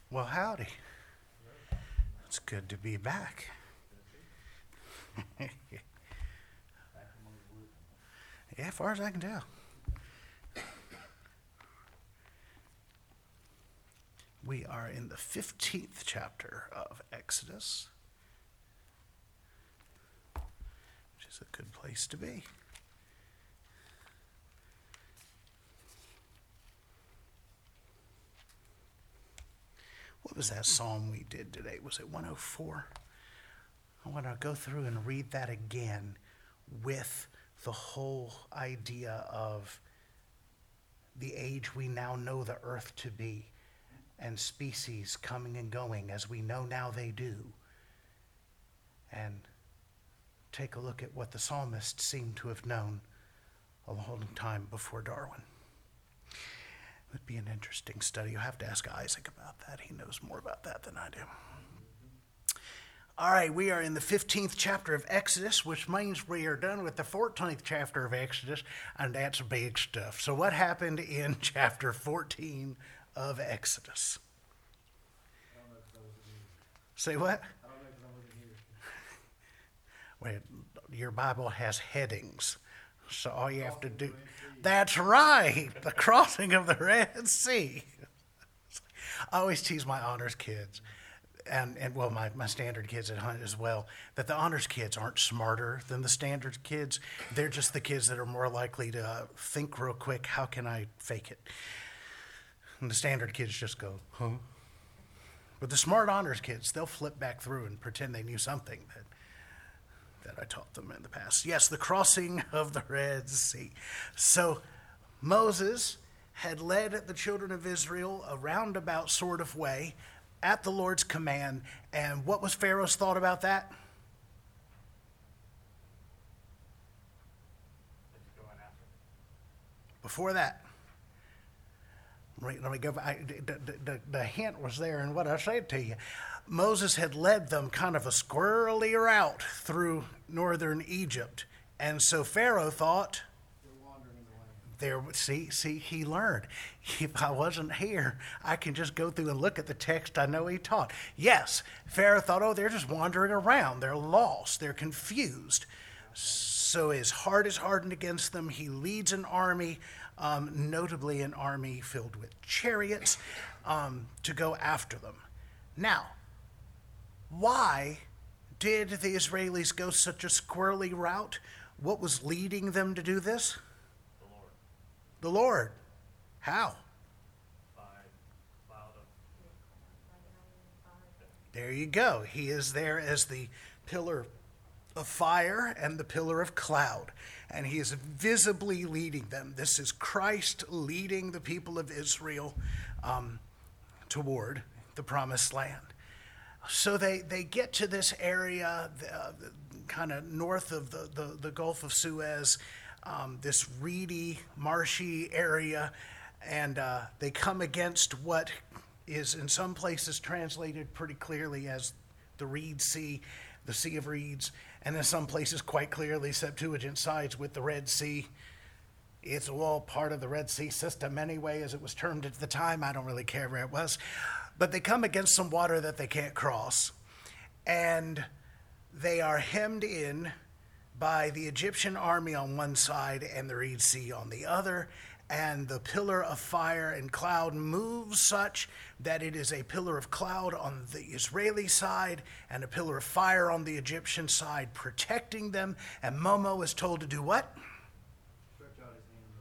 Well, howdy. It's good to be back. Yeah, as far as I can tell. We are in the 15th chapter of Exodus, which is a good place to be. What was that psalm we did today? Was it 104? I want to go through and read that again with the whole idea of the age we now know the earth to be and species coming and going as we know now they do. And take a look at what the psalmist seemed to have known a long time before Darwin. It would be an interesting study. You'll have to ask Isaac about that. He knows more about that than I do. All right, we are in the 15th chapter of Exodus, which means we are done with the 14th chapter of Exodus, and that's big stuff. So what happened in chapter 14 of Exodus? Say what? Well, your Bible has headings, so all you have to do... That's right, the crossing of the Red Sea. I always tease my honors kids, and well, my standard kids at Hunt as well, that the honors kids aren't smarter than the standard kids. They're just the kids that are more likely to think real quick, how can I fake it? And the standard kids just go, huh? But the smart honors kids, they'll flip back through and pretend they knew something that I taught them in the past. Yes, the crossing of the Red Sea. So Moses had led the children of Israel a roundabout sort of way at the Lord's command. And what was Pharaoh's thought about that? Before that, let me go back. The hint was there in what I said to you. Moses had led them kind of a squirrely route through northern Egypt. And so Pharaoh thought, he learned. If I wasn't here, I can just go through and look at the text I know he taught. Yes, Pharaoh thought, they're just wandering around. They're lost. They're confused. So his heart is hardened against them. He leads an army, notably an army filled with chariots, to go after them. Now, why did the Israelis go such a squirrely route? What was leading them to do this? The Lord. How? There you go. He is there as the pillar of fire and the pillar of cloud, and he is visibly leading them. This is Christ leading the people of Israel toward the promised land. So they get to this area kind of north of the Gulf of Suez, this reedy, marshy area, and they come against what is in some places translated pretty clearly as the Reed Sea, the Sea of Reeds, and in some places quite clearly Septuagint sides with the Red Sea. It's all part of the Red Sea system anyway, as it was termed at the time. I don't really care where it was. But they come against some water that they can't cross, and they are hemmed in by the Egyptian army on one side and the Reed Sea on the other, and the pillar of fire and cloud moves such that it is a pillar of cloud on the Israeli side and a pillar of fire on the Egyptian side, protecting them. And Momo is told to do what? Stretch out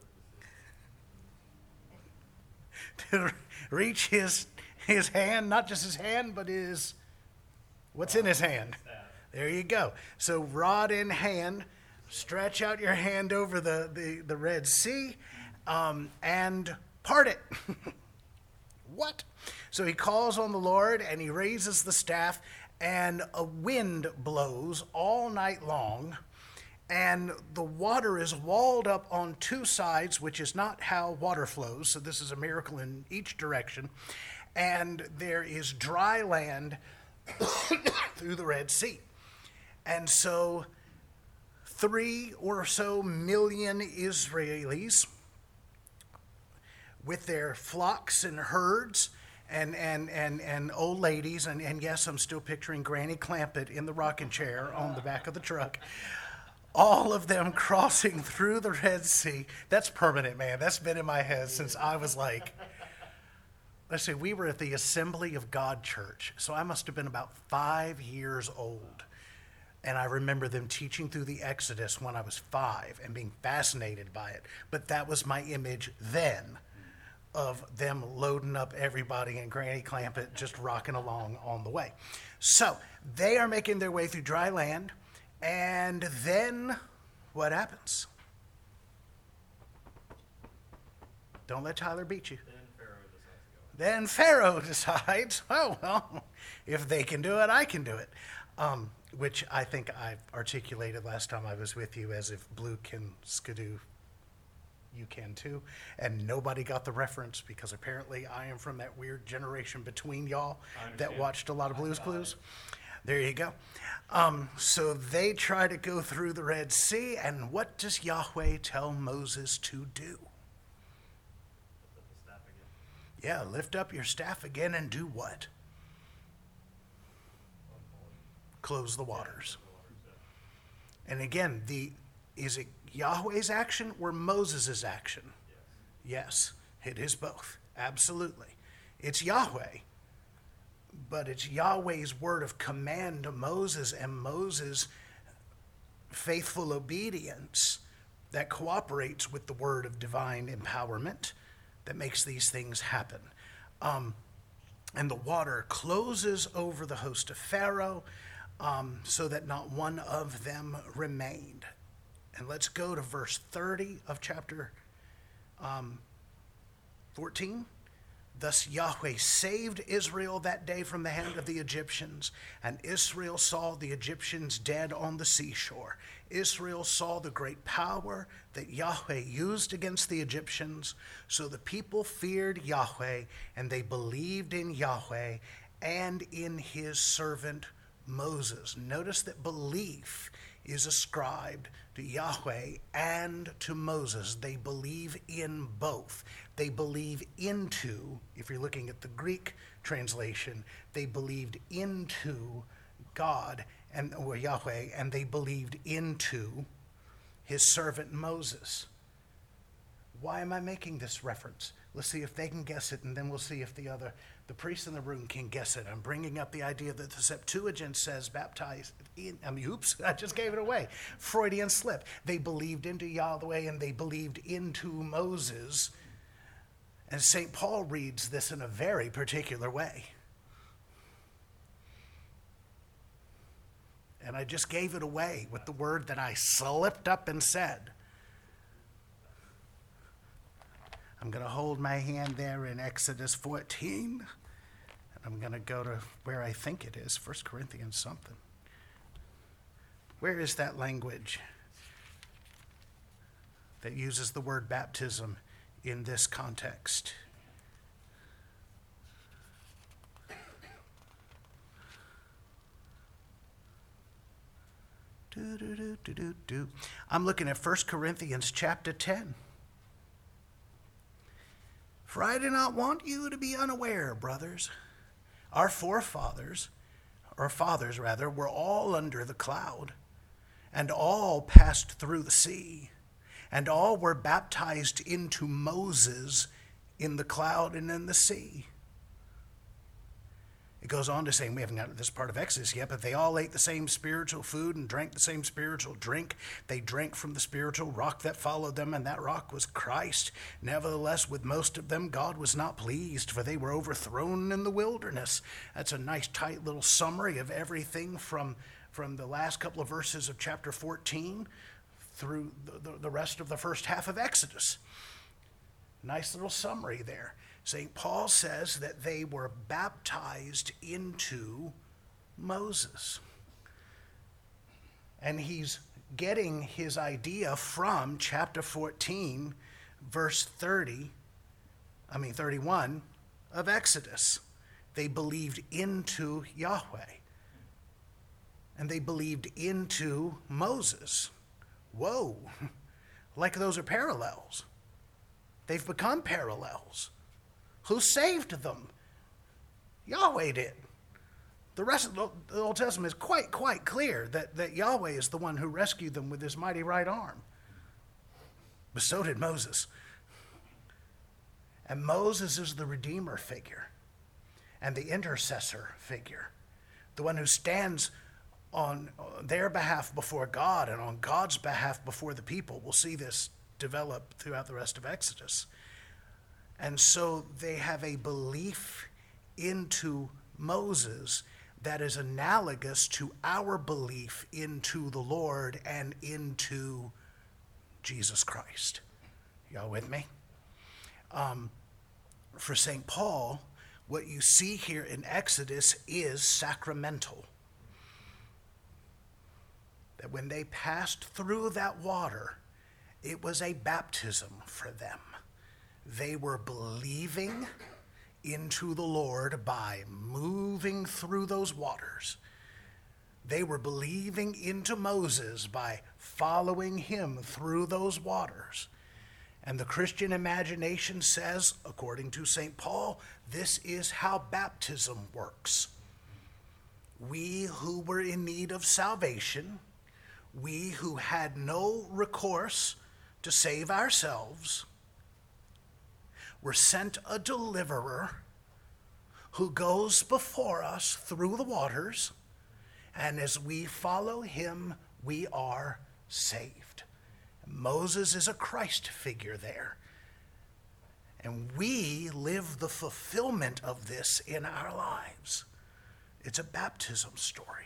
his hand. To reach his hand, not just his hand, but what's in his hand? There you go. So rod in hand, stretch out your hand over the Red Sea, and part it. What? So he calls on the Lord, and he raises the staff, and a wind blows all night long, and the water is walled up on two sides, which is not how water flows. So this is a miracle in each direction. And there is dry land through the Red Sea. And so 3 or so million Israelis with their flocks and herds and old ladies, and yes, I'm still picturing Granny Clampett in the rocking chair on the back of the truck. All of them crossing through the Red Sea. That's permanent, man. That's been in my head since I was like, let's see, we were at the Assembly of God Church, so I must have been about 5 years old. And I remember them teaching through the Exodus when I was 5 and being fascinated by it. But that was my image then of them loading up everybody and Granny Clampett just rocking along on the way. So they are making their way through dry land, and then what happens? Don't let Tyler beat you. Then Pharaoh decides, oh, well, if they can do it, I can do it. Which I think I articulated last time I was with you as if blue can skidoo, you can too. And nobody got the reference because apparently I am from that weird generation between y'all that watched a lot of Blue's Clues. There you go. So they try to go through the Red Sea, and what does Yahweh tell Moses to do? Yeah, lift up your staff again and do what? Close the waters. And again, is it Yahweh's action or Moses' action? Yes, it is both. Absolutely. It's Yahweh, but it's Yahweh's word of command to Moses and Moses' faithful obedience that cooperates with the word of divine empowerment that makes these things happen. And the water closes over the host of Pharaoh so that not one of them remained. And let's go to verse 30 of chapter 14. Thus Yahweh saved Israel that day from the hand of the Egyptians, and Israel saw the Egyptians dead on the seashore. Israel saw the great power that Yahweh used against the Egyptians. So the people feared Yahweh, and they believed in Yahweh and in his servant Moses. Notice that belief is ascribed to Yahweh and to Moses. They believe in both. They believe into, if you're looking at the Greek translation, they believed into God or Yahweh, and they believed into his servant Moses. Why am I making this reference? Let's see if they can guess it, and then we'll see if the priests in the room can guess it. I'm bringing up the idea that the Septuagint says baptized in, oops, I just gave it away. Freudian slip. They believed into Yahweh and they believed into Moses. And St. Paul reads this in a very particular way. And I just gave it away with the word that I slipped up and said. I'm going to hold my hand there in Exodus 14. And I'm going to go to where I think it is, 1 Corinthians something. Where is that language that uses the word baptism in this context? I'm looking at 1 Corinthians chapter 10. For I do not want you to be unaware, brothers. Our forefathers, or fathers rather, were all under the cloud, and all passed through the sea, and all were baptized into Moses in the cloud and in the sea. It goes on to say, we haven't got to this part of Exodus yet, but they all ate the same spiritual food and drank the same spiritual drink. They drank from the spiritual rock that followed them, and that rock was Christ. Nevertheless, with most of them, God was not pleased, for they were overthrown in the wilderness. That's a nice, tight little summary of everything from the last couple of verses of chapter 14 through the rest of the first half of Exodus. Nice little summary there. St. Paul says that they were baptized into Moses. And he's getting his idea from chapter 14, verse 31 of Exodus. They believed into Yahweh. And they believed into Moses. Whoa, like those are parallels. They've become parallels. Who saved them? Yahweh did. The rest of the Old Testament is quite clear that Yahweh is the one who rescued them with his mighty right arm. But so did Moses. And Moses is the Redeemer figure and the intercessor figure, the one who stands on their behalf before God and on God's behalf before the people. We'll see this develop throughout the rest of Exodus. And so they have a belief into Moses that is analogous to our belief into the Lord and into Jesus Christ. Y'all with me? For St. Paul, what you see here in Exodus is sacramental. That when they passed through that water, it was a baptism for them. They were believing into the Lord by moving through those waters. They were believing into Moses by following him through those waters. And the Christian imagination says, according to St. Paul, this is how baptism works. We who were in need of salvation, we who had no recourse to save ourselves, were sent a deliverer who goes before us through the waters, and as we follow him, we are saved. Moses is a Christ figure there. And we live the fulfillment of this in our lives. It's a baptism story.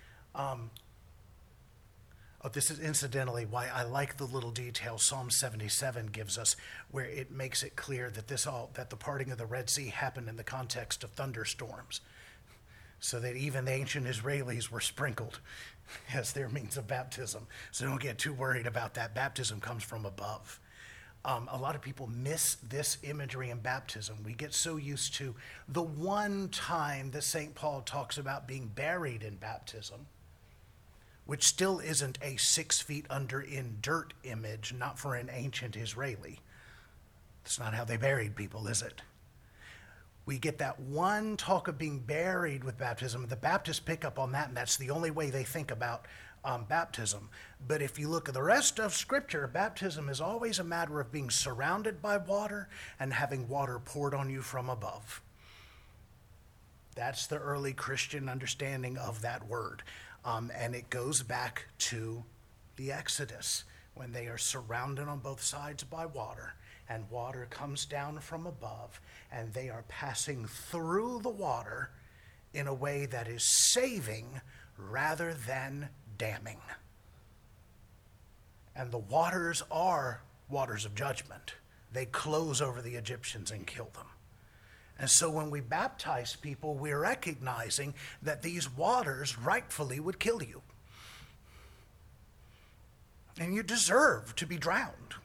This is incidentally why I like the little detail Psalm 77 gives us, where it makes it clear that that the parting of the Red Sea happened in the context of thunderstorms, so that even the ancient Israelis were sprinkled as their means of baptism. So don't get too worried about that. Baptism comes from above. A lot of people miss this imagery in baptism. We get so used to the one time that St. Paul talks about being buried in baptism, which still isn't a 6 feet under in dirt image, not for an ancient Israeli. That's not how they buried people, is it? We get that one talk of being buried with baptism. The Baptists pick up on that, and that's the only way they think about baptism. But if you look at the rest of Scripture, baptism is always a matter of being surrounded by water and having water poured on you from above. That's the early Christian understanding of that word. And it goes back to the Exodus, when they are surrounded on both sides by water, and water comes down from above, and they are passing through the water in a way that is saving rather than damning. And the waters are waters of judgment. They close over the Egyptians and kill them. And so when we baptize people, we're recognizing that these waters rightfully would kill you. And you deserve to be drowned.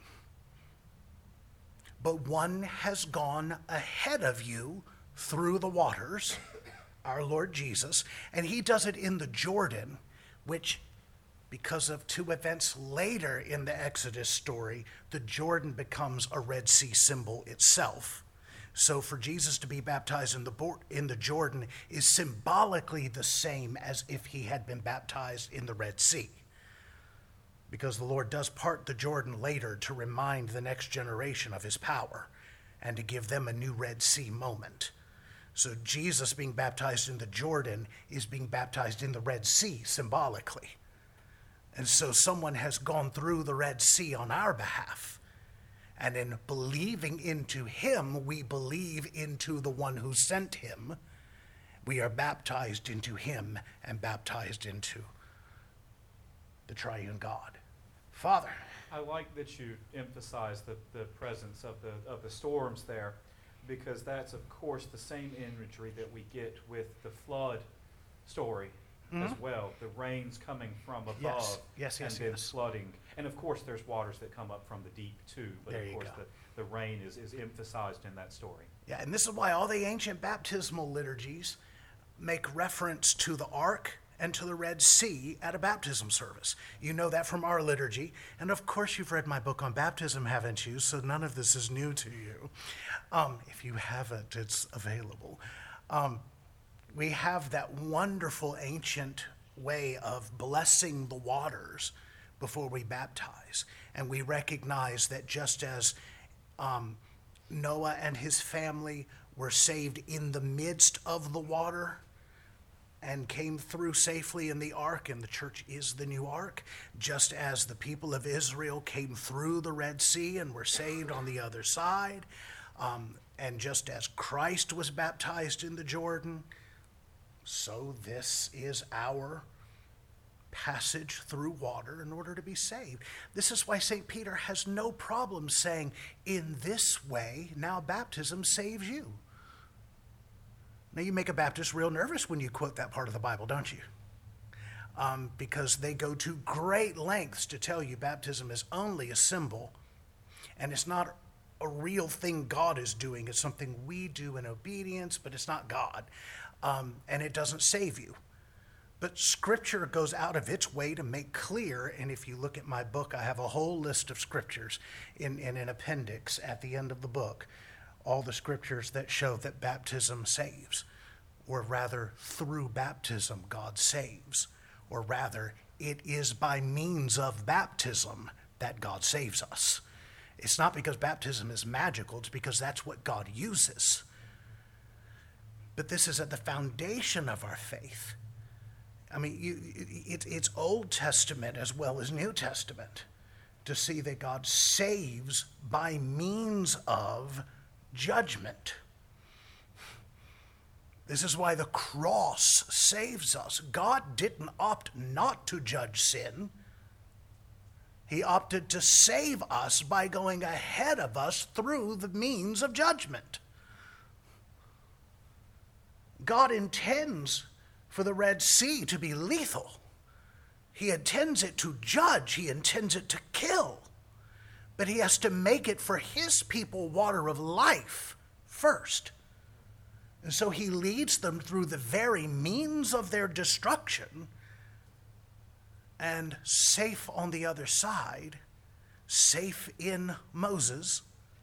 But one has gone ahead of you through the waters, our Lord Jesus, and he does it in the Jordan, which, because of two events later in the Exodus story, the Jordan becomes a Red Sea symbol itself. So for Jesus to be baptized in the Jordan is symbolically the same as if he had been baptized in the Red Sea. Because the Lord does part the Jordan later to remind the next generation of his power and to give them a new Red Sea moment. So Jesus being baptized in the Jordan is being baptized in the Red Sea symbolically. And so someone has gone through the Red Sea on our behalf. And in believing into him, we believe into the one who sent him. We are baptized into him and baptized into the triune God. Father. I like that you emphasize the presence of the storms there, because that's, of course, the same imagery that we get with the flood story as well. The rains coming from above and then flooding. And, of course, there's waters that come up from the deep, too. But, of course, the rain is emphasized in that story. Yeah, and this is why all the ancient baptismal liturgies make reference to the ark and to the Red Sea at a baptism service. You know that from our liturgy. And, of course, you've read my book on baptism, haven't you? So none of this is new to you. If you haven't, it's available. we have that wonderful ancient way of blessing the waters before we baptize. And we recognize that just as Noah and his family were saved in the midst of the water and came through safely in the ark, and the church is the new ark, just as the people of Israel came through the Red Sea and were saved on the other side, and just as Christ was baptized in the Jordan, so this is our passage through water in order to be saved. This is why St. Peter has no problem saying, in this way, now baptism saves you. Now, you make a Baptist real nervous when you quote that part of the Bible, don't you? Because they go to great lengths to tell you baptism is only a symbol, and it's not a real thing God is doing. It's something we do in obedience, but it's not God. And it doesn't save you. But Scripture goes out of its way to make clear, and if you look at my book, I have a whole list of scriptures in an appendix at the end of the book, all the scriptures that show that baptism saves, or rather, through baptism, God saves, or rather, it is by means of baptism that God saves us. It's not because baptism is magical, it's because that's what God uses. But this is at the foundation of our faith. I mean, it's Old Testament as well as New Testament to see that God saves by means of judgment. This is why the cross saves us. God didn't opt not to judge sin. He opted to save us by going ahead of us through the means of judgment. God intends for the Red Sea to be lethal. He intends it to judge. He intends it to kill. But he has to make it for his people water of life first. And so he leads them through the very means of their destruction, and safe on the other side, safe in Moses,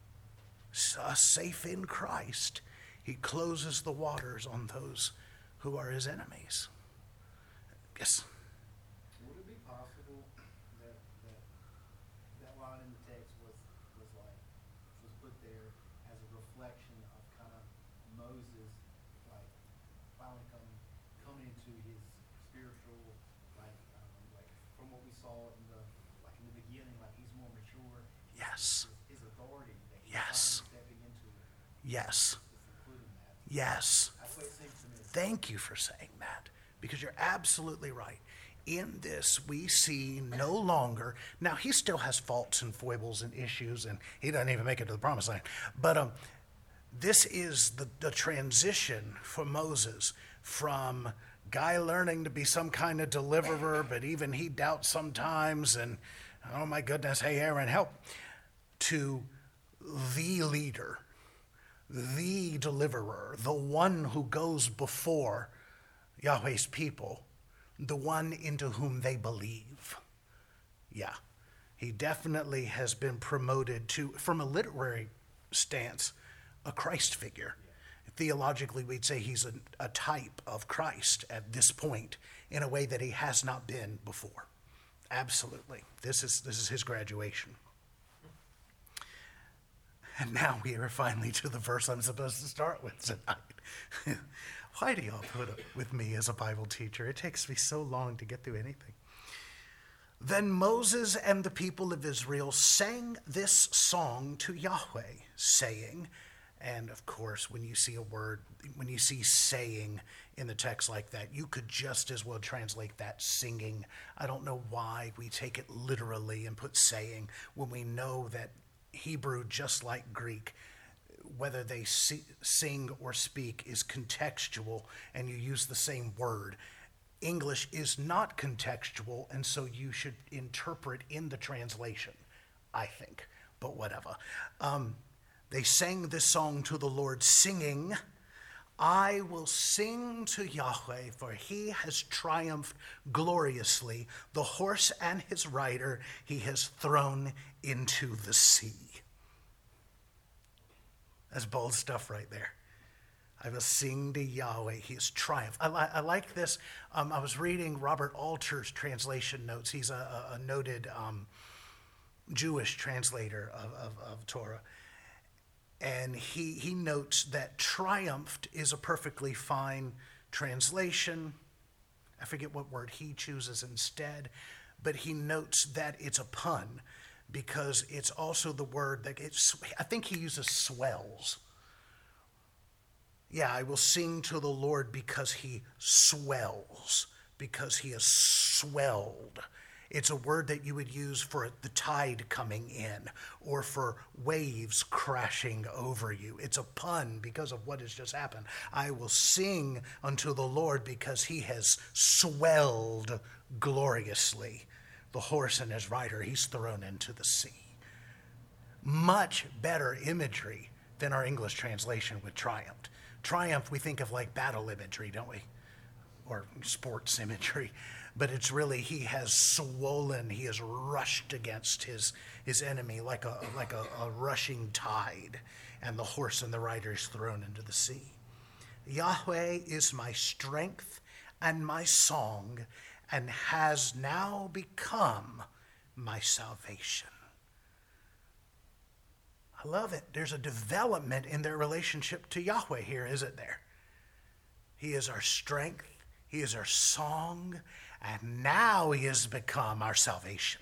safe in Christ, he closes the waters on those who are his enemies. Yes? Would it be possible that line in the text was put there as a reflection of kind of Moses, like finally coming into his spiritual, like from what we saw in the beginning, like he's more mature. Yes. His authority that he's Yes. finally stepping into. Yes. Is including that. Yes. That's what it seems to me. Thank you for saying that, because you're absolutely right. In this, we see no longer, now he still has faults and foibles and issues, and he doesn't even make it to the promised land. But this is the transition for Moses from guy learning to be some kind of deliverer, but even he doubts sometimes, and oh my goodness, hey Aaron, help, to the leader, the deliverer, the one who goes before Yahweh's people, the one into whom they believe. Yeah, he definitely has been promoted to, from a literary stance, a Christ figure. Theologically, we'd say he's a type of Christ at this point in a way that he has not been before. Absolutely. This is his graduation. And now we are finally to the verse I'm supposed to start with tonight. Why do y'all put up with me as a Bible teacher? It takes me so long to get through anything. Then Moses and the people of Israel sang this song to Yahweh, saying, and of course, when you see saying in the text like that, you could just as well translate that singing. I don't know why we take it literally and put saying when we know that Hebrew, just like Greek, whether they sing or speak is contextual, and you use the same word. English is not contextual, and so you should interpret in the translation, I think, but whatever. They sang this song to the Lord, singing, I will sing to Yahweh, for he has triumphed gloriously. The horse and his rider he has thrown into the sea. That's bold stuff right there. I will sing to Yahweh his triumph. I like this. I was reading Robert Alter's translation notes. He's a noted Jewish translator of Torah. And he notes that triumphed is a perfectly fine translation. I forget what word he chooses instead, but he notes that it's a pun because it's also the word that I think he uses swells. Yeah, I will sing to the Lord because he swells, because he is swelled. It's a word that you would use for the tide coming in or for waves crashing over you. It's a pun because of what has just happened. I will sing unto the Lord because he has swelled gloriously. The horse and his rider he's thrown into the sea. Much better imagery than our English translation with triumphed. Triumph, we think of like battle imagery, don't we? Or sports imagery. But it's really, he has swollen, he has rushed against his enemy like a rushing tide, and the horse and the rider is thrown into the sea. Yahweh is my strength and my song, and has now become my salvation. I love it. There's a development in their relationship to Yahweh here, isn't there? He is our strength, he is our song, and now he has become our salvation.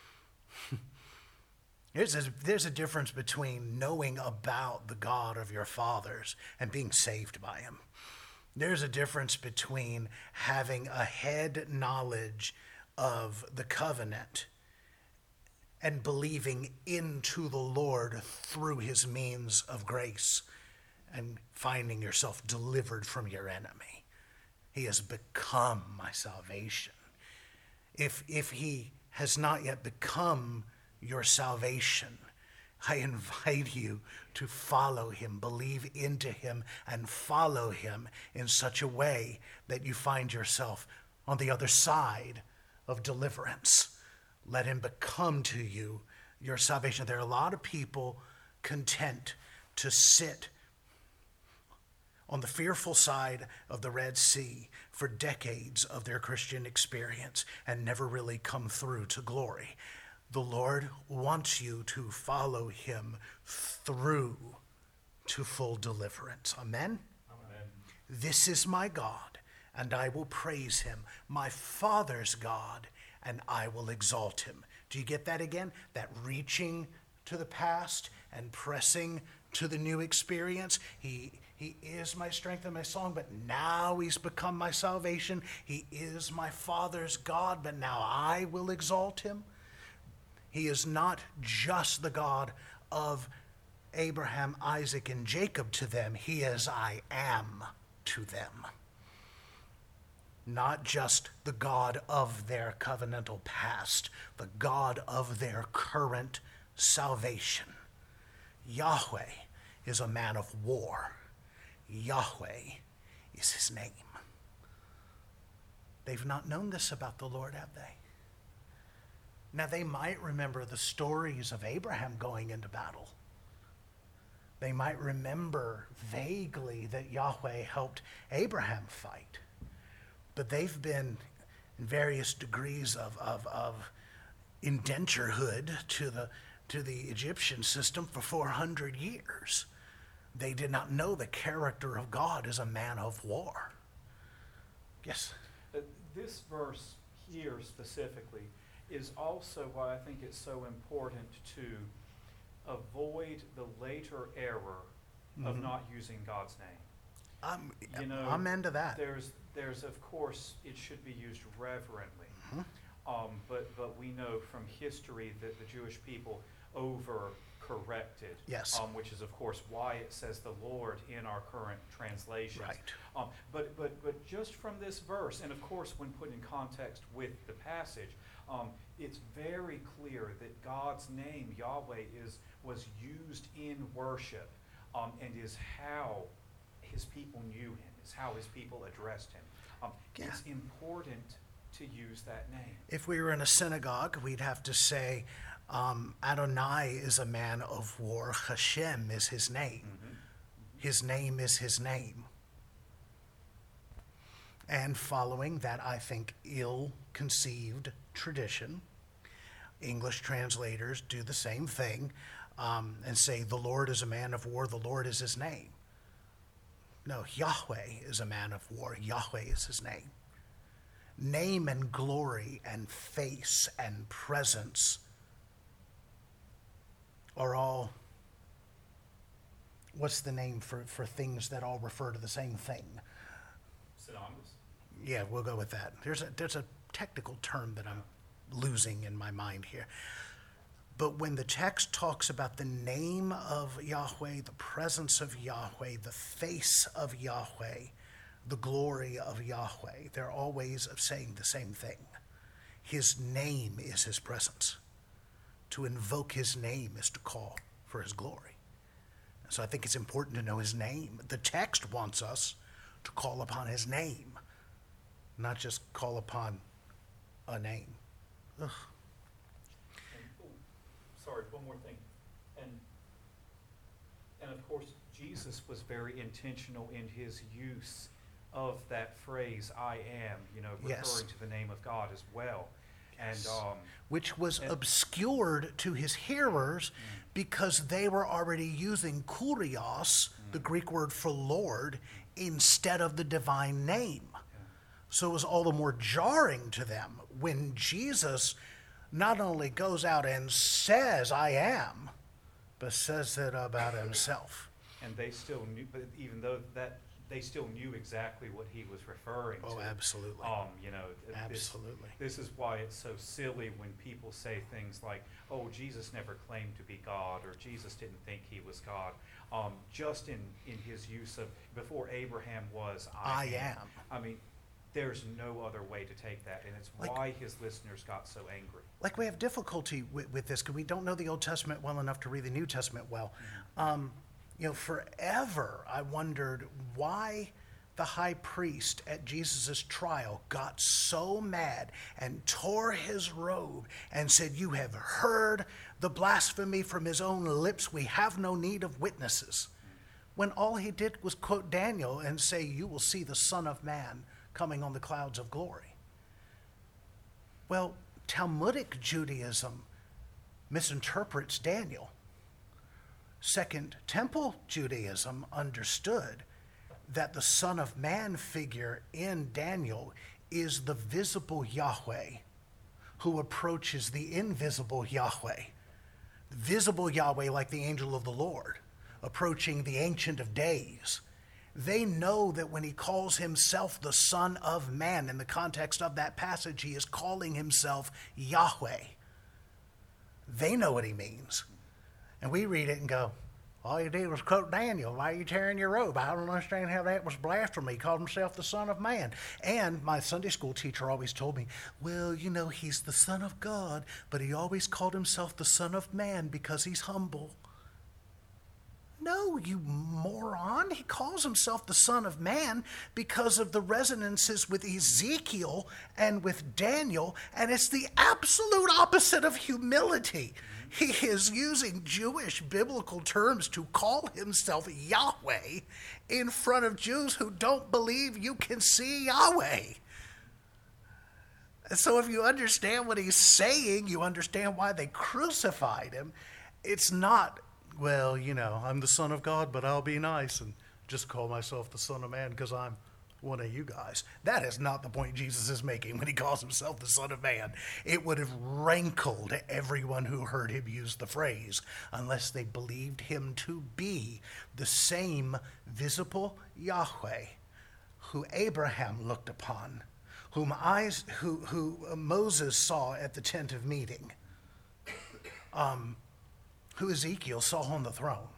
There's a difference between knowing about the God of your fathers and being saved by him. There's a difference between having a head knowledge of the covenant and believing into the Lord through his means of grace and finding yourself delivered from your enemy. He has become my salvation. If he has not yet become your salvation, I invite you to follow him, believe into him, and follow him in such a way that you find yourself on the other side of deliverance. Let him become to you your salvation. There are a lot of people content to sit on the fearful side of the Red Sea for decades of their Christian experience and never really come through to glory. The Lord wants you to follow him through to full deliverance. Amen? Amen. This is my God, and I will praise him, my Father's God, and I will exalt him. Do you get that again? That reaching to the past and pressing to the new experience. He is my strength and my song, but now he's become my salvation. He is my Father's God, but now I will exalt him. He is not just the God of Abraham, Isaac, and Jacob to them. He is I am to them. Not just the God of their covenantal past, the God of their current salvation. Yahweh is a man of war. Yahweh is his name. They've not known this about the Lord, have they? Now, they might remember the stories of Abraham going into battle. They might remember vaguely that Yahweh helped Abraham fight. But they've been in various degrees of indenturehood to the Egyptian system for 400 years. They did not know the character of God as a man of war. Yes? This verse here specifically is also why I think it's so important to avoid the later error of not using God's name. I'm into that. There's of course, it should be used reverently. But we know from history that the Jewish people over-corrected. Yes. Which is, of course, why it says the Lord in our current translations. Right. But just from this verse, and of course when put in context with the passage, it's very clear that God's name, Yahweh, was used in worship, and is how his people knew him, is how his people addressed him. It's important to use that name. If we were in a synagogue, we'd have to say, Adonai is a man of war, Hashem is his name. His name is his name. And following that, I think, ill-conceived tradition, English translators do the same thing and say, the Lord is a man of war, the Lord is his name. No, Yahweh is a man of war, Yahweh is his name. Name and glory and face and presence are all, what's the name for things that all refer to the same thing? Synonymous. Yeah, we'll go with that. There's a technical term that I'm losing in my mind here. But when the text talks about the name of Yahweh, the presence of Yahweh, the face of Yahweh, the glory of Yahweh, they're all ways of saying the same thing. His name is his presence. To invoke his name is to call for his glory. So I think it's important to know his name. The text wants us to call upon his name, not just call upon a name. Ugh. And, sorry, one more thing. And of course, Jesus was very intentional in his use of that phrase, I am, referring Yes. to the name of God as well. Yes. And Which was obscured to his hearers because they were already using kurios, the Greek word for Lord, instead of the divine name. So it was all the more jarring to them when Jesus not only goes out and says, I am, but says it about himself. and they still knew, but even though that, they still knew exactly what he was referring to. Oh, absolutely. Absolutely. This is why it's so silly when people say things like, oh, Jesus never claimed to be God, or Jesus didn't think he was God. Just in his use of, before Abraham was, I am. I mean, there's no other way to take that, and it's why his listeners got so angry. Like we have difficulty with this because we don't know the Old Testament well enough to read the New Testament well. Forever I wondered why the high priest at Jesus' trial got so mad and tore his robe and said, you have heard the blasphemy from his own lips. We have no need of witnesses. When all he did was quote Daniel and say, you will see the Son of Man coming on the clouds of glory. Well, Talmudic Judaism misinterprets Daniel. Second Temple Judaism understood that the Son of Man figure in Daniel is the visible Yahweh who approaches the invisible Yahweh. Visible Yahweh like the angel of the Lord, approaching the Ancient of Days. They know that when he calls himself the Son of Man, in the context of that passage, he is calling himself Yahweh. They know what he means. And we read it and go, all you did was quote Daniel. Why are you tearing your robe? I don't understand how that was blasphemy. He called himself the Son of Man. And my Sunday school teacher always told me, well, he's the Son of God, but he always called himself the Son of Man because he's humble. No, you moron. He calls himself the Son of Man because of the resonances with Ezekiel and with Daniel, and it's the absolute opposite of humility. He is using Jewish biblical terms to call himself Yahweh in front of Jews who don't believe you can see Yahweh. And so if you understand what he's saying, you understand why they crucified him. It's not, well, I'm the Son of God, but I'll be nice and just call myself the Son of Man because I'm one of you guys. That is not the point Jesus is making when he calls himself the Son of Man. It would have rankled everyone who heard him use the phrase unless they believed him to be the same visible Yahweh who Abraham looked upon, who Moses saw at the tent of meeting, who Ezekiel saw on the throne.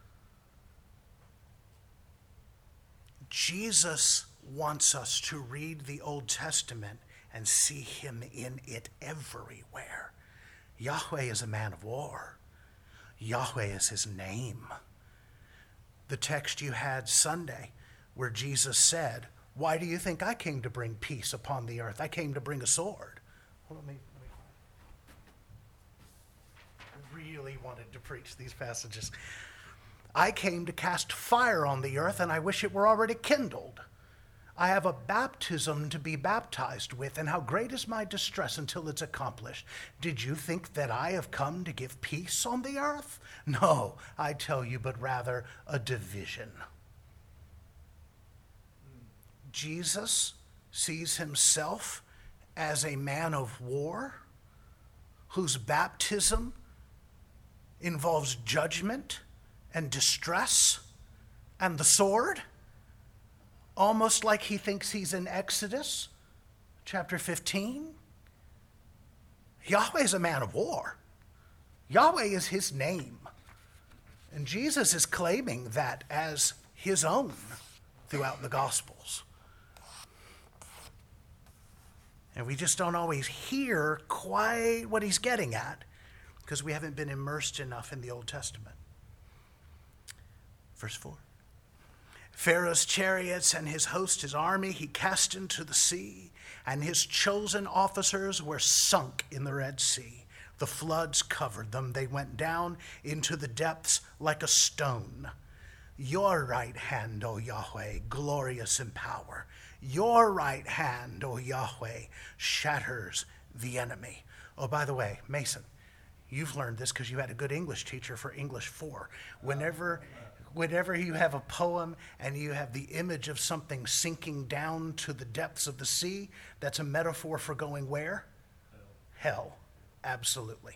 Jesus wants us to read the Old Testament and see him in it everywhere. Yahweh is a man of war. Yahweh is his name. The text you had Sunday where Jesus said, why do you think I came to bring peace upon the earth? I came to bring a sword. Hold on, I really wanted to preach these passages. I came to cast fire on the earth, and I wish it were already kindled. I have a baptism to be baptized with, and how great is my distress until it's accomplished. Did you think that I have come to give peace on the earth? No, I tell you, but rather a division. Jesus sees himself as a man of war whose baptism involves judgment and distress and the sword, almost like he thinks he's in Exodus chapter 15. Yahweh is a man of war. Yahweh is his name. And Jesus is claiming that as his own throughout the Gospels. And we just don't always hear quite what he's getting at because we haven't been immersed enough in the Old Testament. Verse 4. Pharaoh's chariots and his host, his army, he cast into the sea, and his chosen officers were sunk in the Red Sea. The floods covered them. They went down into the depths like a stone. Your right hand, O Yahweh, glorious in power. Your right hand, O Yahweh, shatters the enemy. Oh, by the way, Mason, you've learned this because you had a good English teacher for English 4. Whenever you have a poem and you have the image of something sinking down to the depths of the sea, that's a metaphor for going where? Hell. Absolutely.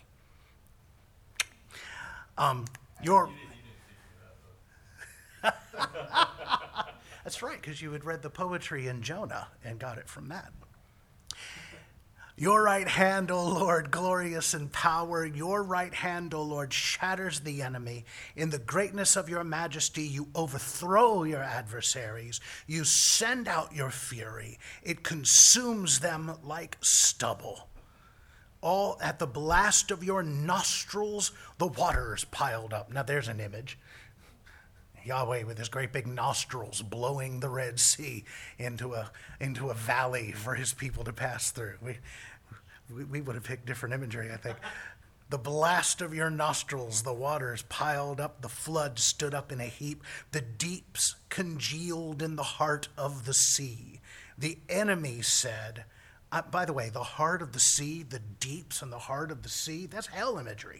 That's right, because you had read the poetry in Jonah and got it from that. Your right hand, O Lord, glorious in power. Your right hand, O Lord, shatters the enemy. In the greatness of your majesty, you overthrow your adversaries. You send out your fury. It consumes them like stubble. All at the blast of your nostrils, the waters piled up. Now there's an image. Yahweh with his great big nostrils blowing the Red Sea into a valley for his people to pass through. We would have picked different imagery, I think. The blast of your nostrils, the waters piled up, the flood stood up in a heap, the deeps congealed in the heart of the sea. The enemy said, by the way, the heart of the sea, the deeps and the heart of the sea, that's hell imagery.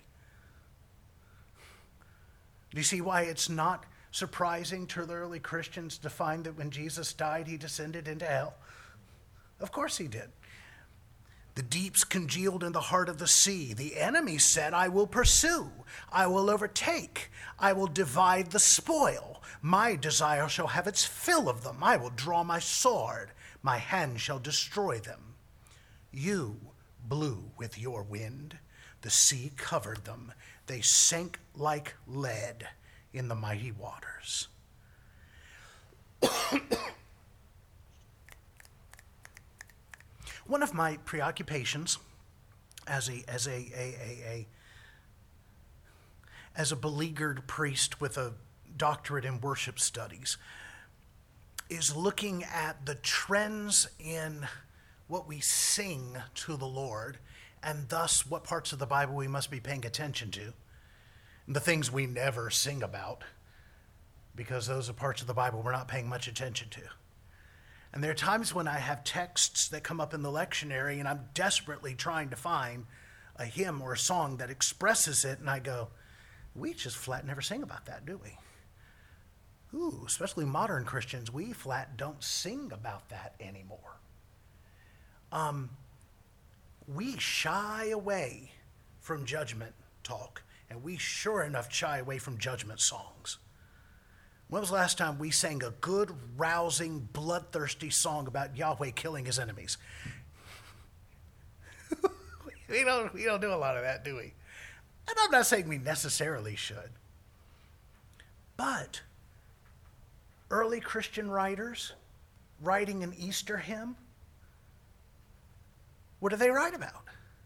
Do you see why it's not surprising to the early Christians to find that when Jesus died, he descended into hell? Of course he did. The deeps congealed in the heart of the sea. The enemy said, I will pursue. I will overtake. I will divide the spoil. My desire shall have its fill of them. I will draw my sword. My hand shall destroy them. You blew with your wind. The sea covered them. They sank like lead in the mighty waters. One of my preoccupations as a beleaguered priest with a doctorate in worship studies is looking at the trends in what we sing to the Lord, and thus what parts of the Bible we must be paying attention to, and the things we never sing about, because those are parts of the Bible we're not paying much attention to. And there are times when I have texts that come up in the lectionary, and I'm desperately trying to find a hymn or a song that expresses it, and I go, we just flat never sing about that, do we? Ooh, especially modern Christians, we flat don't sing about that anymore. We shy away from judgment talk, and we sure enough shy away from judgment songs. When was the last time we sang a good, rousing, bloodthirsty song about Yahweh killing his enemies? we don't do a lot of that, do we? And I'm not saying we necessarily should. But early Christian writers writing an Easter hymn, what do they write about?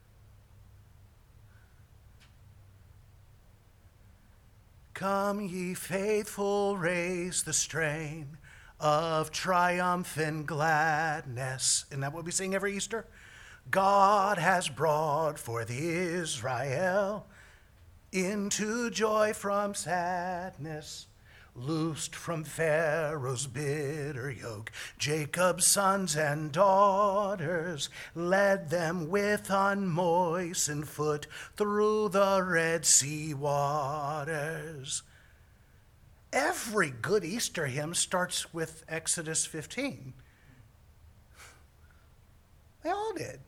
Come ye faithful, raise the strain of triumphant gladness. Isn't that what we sing every Easter? God has brought forth Israel. into joy from sadness, loosed from Pharaoh's bitter yoke. Jacob's sons and daughters led them with unmoistened foot through the Red Sea waters. Every good Easter hymn starts with Exodus 15. They all did.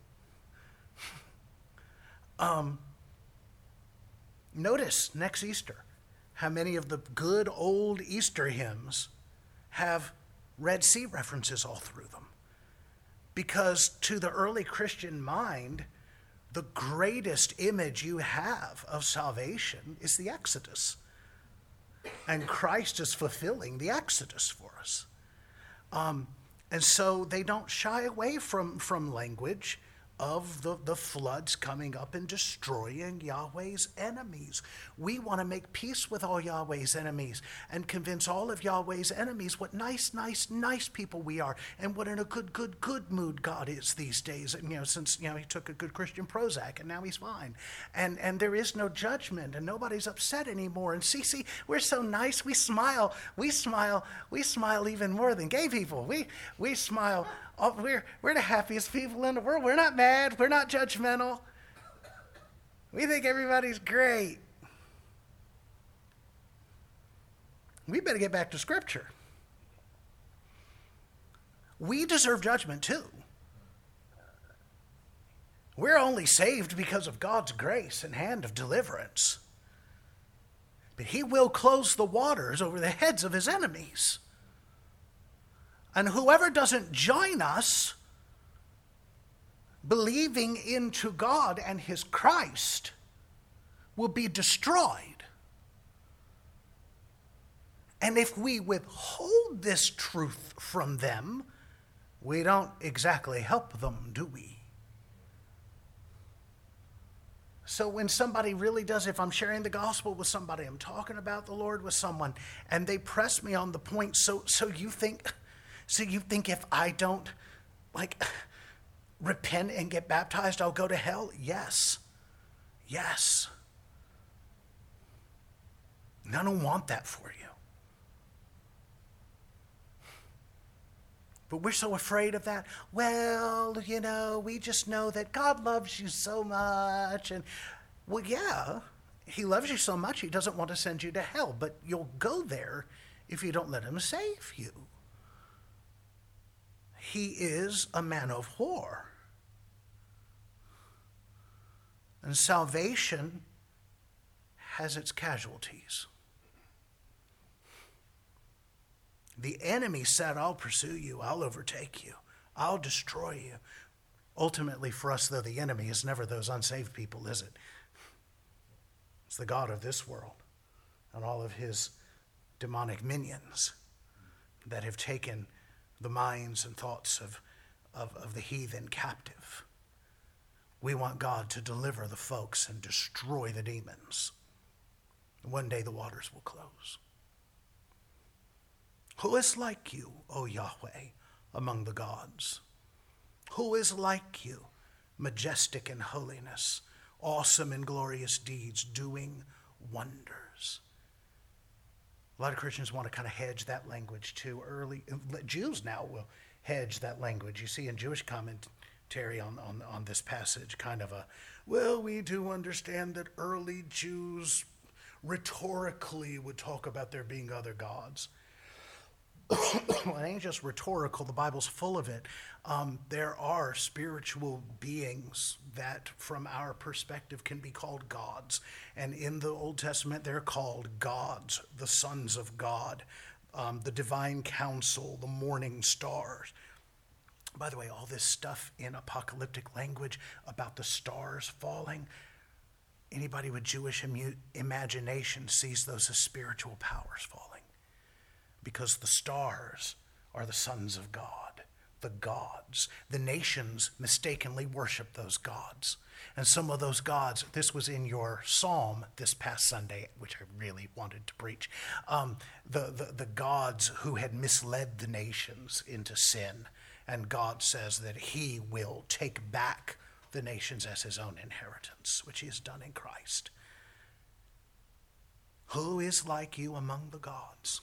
Notice next Easter how many of the good old Easter hymns have Red Sea references all through them. Because to the early Christian mind, the greatest image you have of salvation is the Exodus. And Christ is fulfilling the Exodus for us. And so they don't shy away from language of the floods coming up and destroying Yahweh's enemies. We want to make peace with all Yahweh's enemies and convince all of Yahweh's enemies what nice people we are and what in a good mood God is these days. And, since, he took a good Christian Prozac and now he's fine. And there is no judgment and nobody's upset anymore. And see, we're so nice. We smile even more than gay people. We smile. Oh, we're the happiest people in the world. We're not mad. We're not judgmental. We think everybody's great. We better get back to Scripture. We deserve judgment too. We're only saved because of God's grace and hand of deliverance. But He will close the waters over the heads of His enemies. And whoever doesn't join us, believing into God and His Christ, will be destroyed. And if we withhold this truth from them, we don't exactly help them, do we? So when somebody really does, if I'm sharing the gospel with somebody, I'm talking about the Lord with someone, and they press me on the point, so you think if I don't, repent and get baptized, I'll go to hell? Yes. And I don't want that for you. But we're so afraid of that. Well, we just know that God loves you so much. And, well, yeah, He loves you so much, He doesn't want to send you to hell. But you'll go there if you don't let Him save you. He is a man of war. And salvation has its casualties. The enemy said, I'll pursue you, I'll overtake you, I'll destroy you. Ultimately, for us, though, the enemy is never those unsaved people, is it? It's the god of this world and all of his demonic minions that have taken the minds and thoughts of the heathen captive. We want God to deliver the folks and destroy the demons. One day the waters will close. Who is like you, O Yahweh, among the gods? Who is like you, majestic in holiness, awesome in glorious deeds, doing wonders? A lot of Christians want to kind of hedge that language too early. Jews now will hedge that language. You see in Jewish commentary on this passage, kind of we do understand that early Jews rhetorically would talk about there being other gods. Well, it ain't just rhetorical. The Bible's full of it. There are spiritual beings that, from our perspective, can be called gods. And in the Old Testament, they're called gods, the sons of God, the divine council, the morning stars. By the way, all this stuff in apocalyptic language about the stars falling, anybody with Jewish imagination sees those as spiritual powers falling. Because the stars are the sons of God, the gods. The nations mistakenly worship those gods. And some of those gods, this was in your psalm this past Sunday, which I really wanted to preach, the gods who had misled the nations into sin. And God says that He will take back the nations as His own inheritance, which He has done in Christ. Who is like you among the gods?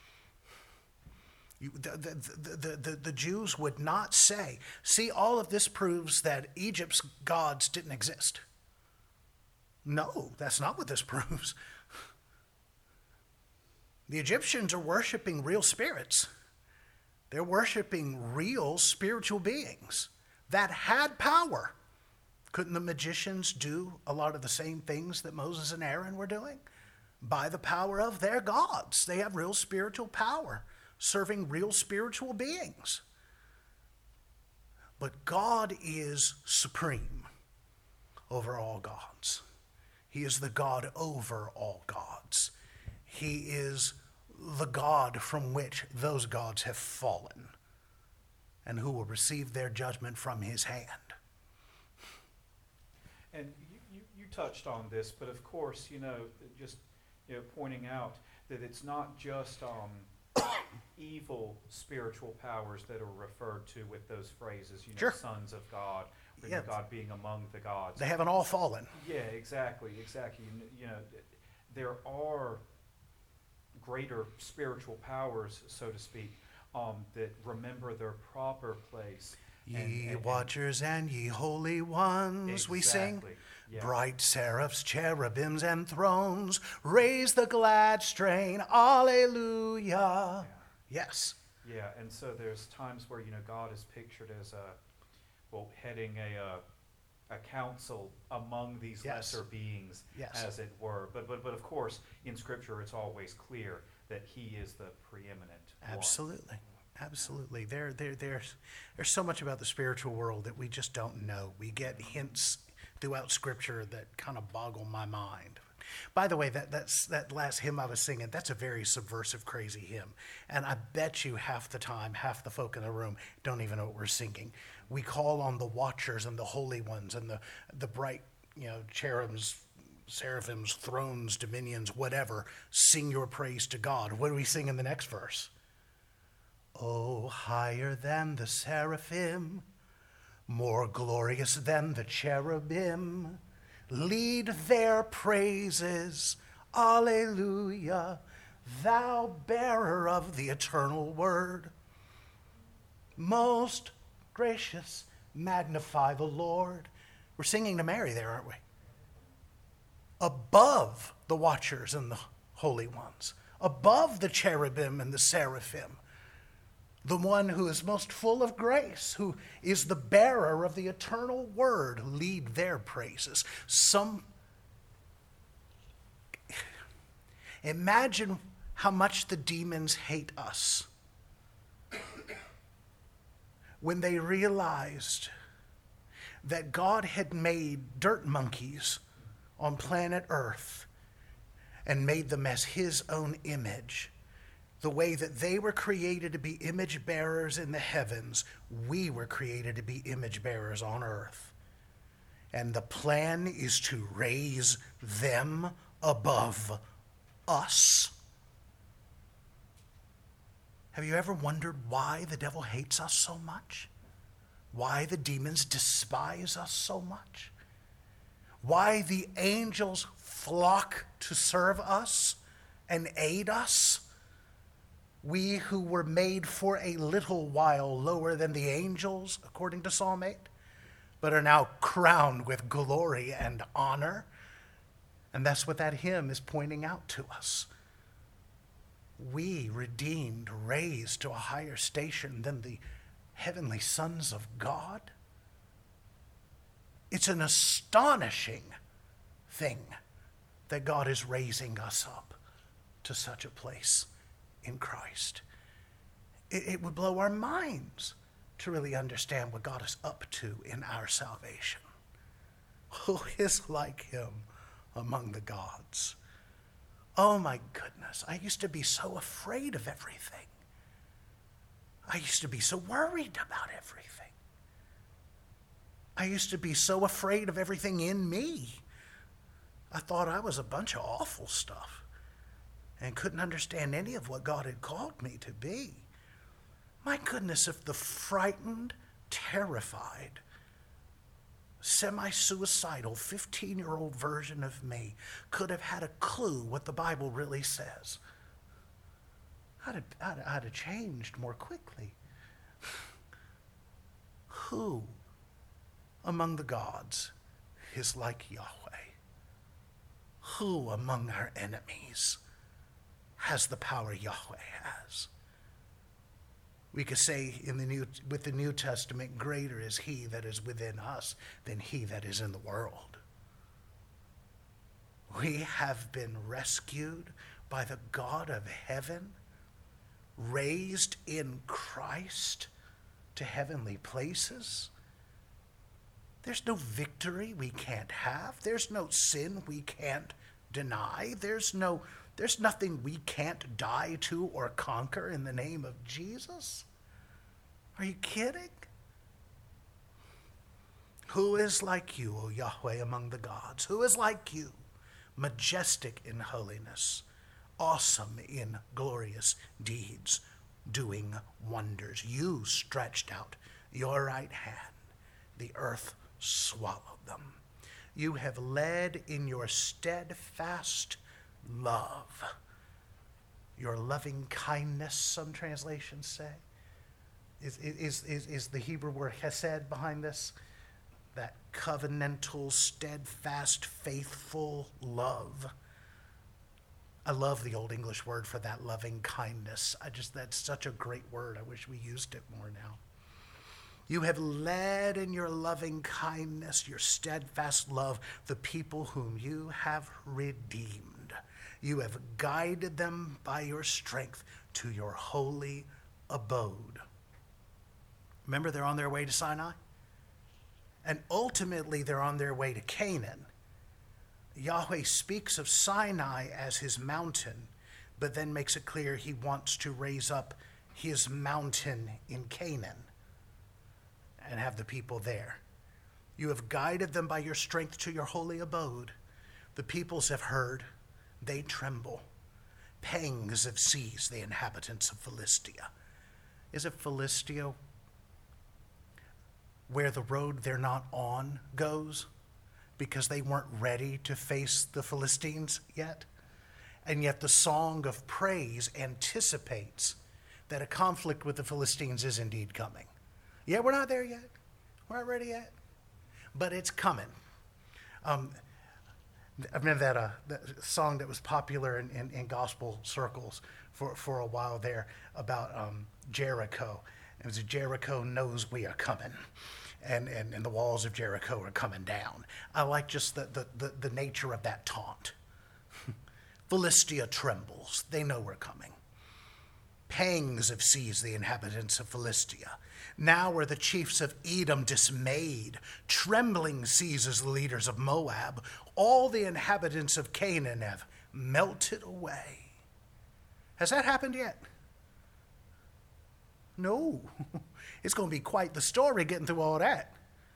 The Jews would not say, see, all of this proves that Egypt's gods didn't exist. No, that's not what this proves. The Egyptians are worshiping real spirits. They're worshiping real spiritual beings that had power. Couldn't the magicians do a lot of the same things that Moses and Aaron were doing? By the power of their gods. They have real spiritual power, serving real spiritual beings. But God is supreme over all gods. He is the God over all gods. He is the God from which those gods have fallen and who will receive their judgment from his hand. And you touched on this, but of course, just pointing out that it's not just evil spiritual powers that are referred to with those phrases, Sure. Sons of God, or Yeah. God being among the gods. They haven't all fallen. Yeah, exactly. There are greater spiritual powers, so to speak, that remember their proper place. Ye watchers and ye holy ones, we sing. Exactly, yeah. Bright seraphs, cherubims, and thrones, raise the glad strain, alleluia. Yes. Yeah, and so there's times where God is pictured as heading a council among these Yes. lesser beings, Yes. as it were. But of course, in Scripture, it's always clear that He is the preeminent one. Absolutely. Absolutely. There's so much about the spiritual world that we just don't know. We get hints throughout Scripture that kind of boggle my mind. By the way, that last hymn I was singing, that's a very subversive, crazy hymn. And I bet you half the time, half the folk in the room don't even know what we're singing. We call on the watchers and the holy ones and the bright, cherubims, seraphims, thrones, dominions, whatever. Sing your praise to God. What do we sing in the next verse? Oh, higher than the seraphim, more glorious than the cherubim, lead their praises, alleluia, thou bearer of the eternal word. Most gracious, magnify the Lord. We're singing to Mary there, aren't we? Above the watchers and the holy ones, above the cherubim and the seraphim, the one who is most full of grace, who is the bearer of the eternal word, lead their praises. Imagine how much the demons hate us when they realized that God had made dirt monkeys on planet Earth and made them as his own image. The way that they were created to be image bearers in the heavens, we were created to be image bearers on earth. And the plan is to raise them above us. Have you ever wondered why the devil hates us so much? Why the demons despise us so much? Why the angels flock to serve us and aid us? We who were made for a little while lower than the angels, according to Psalm 8, but are now crowned with glory and honor. And that's what that hymn is pointing out to us. We, redeemed, raised to a higher station than the heavenly sons of God. It's an astonishing thing that God is raising us up to such a place in Christ. It would blow our minds to really understand what God is up to in our salvation. Who is like him among the gods? Oh my goodness, I used to be so afraid of everything. I used to be so worried about everything. I used to be so afraid of everything in me. I thought I was a bunch of awful stuff and couldn't understand any of what God had called me to be. My goodness, if the frightened, terrified semi-suicidal 15-year-old version of me could have had a clue what the Bible really says, I'd have changed more quickly. Who among the gods is like Yahweh? Who among our enemies has the power Yahweh has? We could say with the New Testament, greater is he that is within us than he that is in the world. We have been rescued by the God of heaven, raised in Christ to heavenly places. There's no victory we can't have. There's no sin we can't deny. There's nothing we can't die to or conquer in the name of Jesus. Are you kidding? Who is like you, O Yahweh, among the gods? Who is like you, majestic in holiness, awesome in glorious deeds, doing wonders? You stretched out your right hand, the earth swallowed them. You have led in your steadfast love. Your loving kindness, some translations say, is the Hebrew word hesed behind this? That covenantal, steadfast, faithful love. I love the Old English word for that, loving kindness. That's such a great word. I wish we used it more now. You have led in your loving kindness, your steadfast love, the people whom you have redeemed. You have guided them by your strength to your holy abode. Remember, they're on their way to Sinai? And ultimately, they're on their way to Canaan. Yahweh speaks of Sinai as his mountain, but then makes it clear he wants to raise up his mountain in Canaan and have the people there. You have guided them by your strength to your holy abode. The peoples have heard, they tremble. Pangs have seized the inhabitants of Philistia. Is it Philistia where the road they're not on goes because they weren't ready to face the Philistines yet? And yet the song of praise anticipates that a conflict with the Philistines is indeed coming. Yeah, we're not there yet. We're not ready yet. But it's coming. I remember that song that was popular in gospel circles for a while there about Jericho. It was Jericho knows we are coming. And the walls of Jericho are coming down. I like just the nature of that taunt. Philistia trembles. They know we're coming. Pangs have seized the inhabitants of Philistia. Now are the chiefs of Edom dismayed. Trembling seizes the leaders of Moab. All the inhabitants of Canaan have melted away. Has that happened yet? No. It's going to be quite the story getting through all that.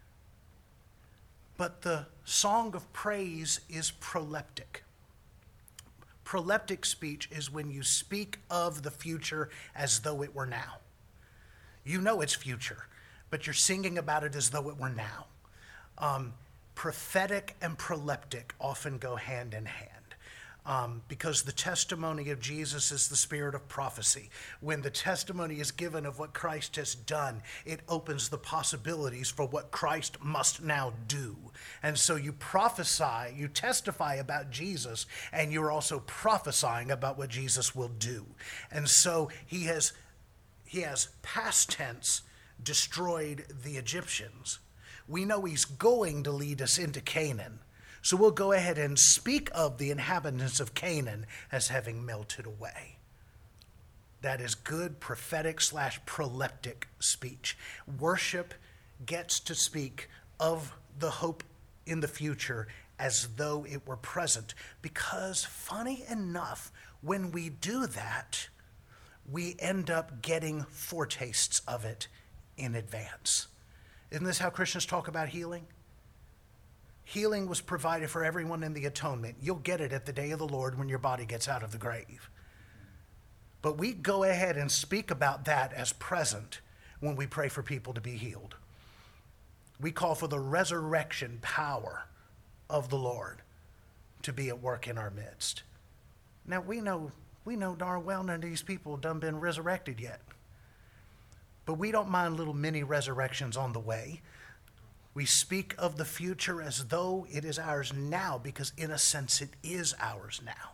But the song of praise is proleptic. Proleptic speech is when you speak of the future as though it were now. You know it's future, but you're singing about it as though it were now. Prophetic and proleptic often go hand in hand. Because the testimony of Jesus is the spirit of prophecy. When the testimony is given of what Christ has done, it opens the possibilities for what Christ must now do. And so you prophesy, you testify about Jesus, and you're also prophesying about what Jesus will do. And so he has past tense destroyed the Egyptians. We know he's going to lead us into Canaan. So we'll go ahead and speak of the inhabitants of Canaan as having melted away. That is good prophetic / proleptic speech. Worship gets to speak of the hope in the future as though it were present. Because funny enough, when we do that, we end up getting foretastes of it in advance. Isn't this how Christians talk about healing? Healing was provided for everyone in the atonement. You'll get it at the day of the Lord when your body gets out of the grave. But we go ahead and speak about that as present when we pray for people to be healed. We call for the resurrection power of the Lord to be at work in our midst. Now, we know darn well none of these people done been resurrected yet. But we don't mind little mini resurrections on the way. We speak of the future as though it is ours now, because in a sense it is ours now.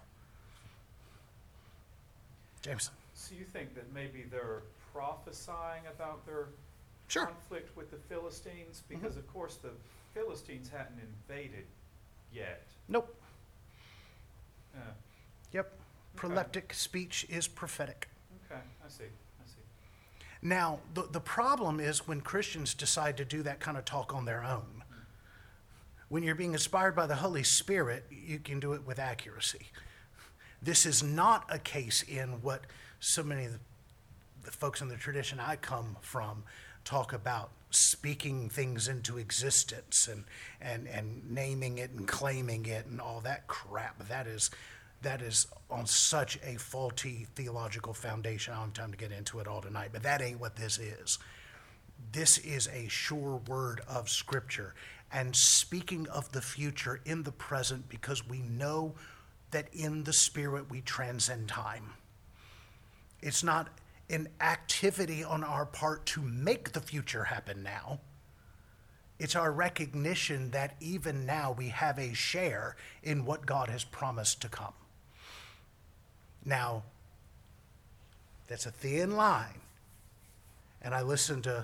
Jameson. So you think that maybe they're prophesying about their Sure. conflict with the Philistines? Because of course the Philistines hadn't invaded yet. Nope. Uh, Yep. Proleptic speech is prophetic. okay, I see. Now, the problem is when Christians decide to do that kind of talk on their own. When you're being inspired by the Holy Spirit, you can do it with accuracy. This is not a case in what so many of the folks in the tradition I come from talk about, speaking things into existence and naming it and claiming it and all that crap. That is on such a faulty theological foundation. I don't have time to get into it all tonight, but that ain't what this is. This is a sure word of Scripture, and speaking of the future in the present, because we know that in the Spirit we transcend time. It's not an activity on our part to make the future happen now. It's our recognition that even now we have a share in what God has promised to come. Now, that's a thin line. And I listen to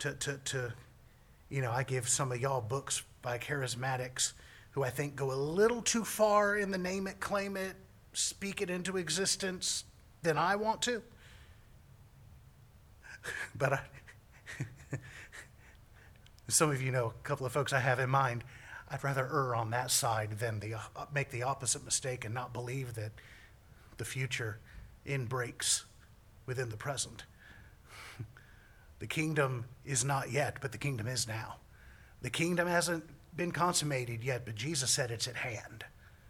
I give some of y'all books by charismatics who I think go a little too far in the name it, claim it, speak it into existence than I want to. But some of you know a couple of folks I have in mind. I'd rather err on that side than make the opposite mistake and not believe that the future breaks within the present. The kingdom is not yet, but the kingdom is now. The kingdom hasn't been consummated yet, but Jesus said it's at hand.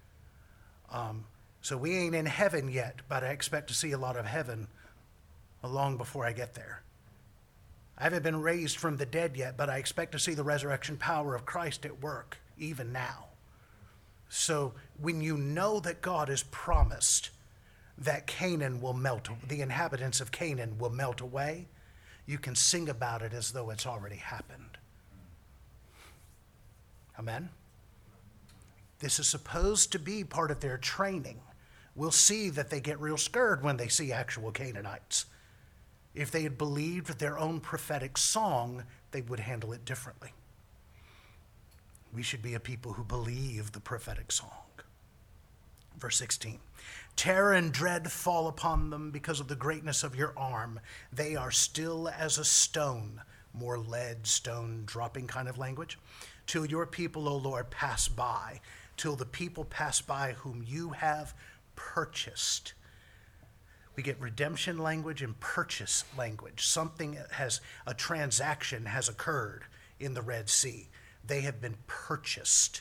So we ain't in heaven yet, but I expect to see a lot of heaven long before I get there. I haven't been raised from the dead yet, but I expect to see the resurrection power of Christ at work even now. So when you know that God has promised that Canaan will melt, the inhabitants of Canaan will melt away, you can sing about it as though it's already happened. Amen? This is supposed to be part of their training. We'll see that they get real scared when they see actual Canaanites. If they had believed their own prophetic song, they would handle it differently. We should be a people who believe the prophetic song. Verse 16, terror and dread fall upon them because of the greatness of your arm. They are still as a stone, more lead, stone, dropping kind of language. Till your people, O Lord, pass by, till the people pass by whom you have purchased. We get redemption language and purchase language. A transaction has occurred in the Red Sea. They have been purchased.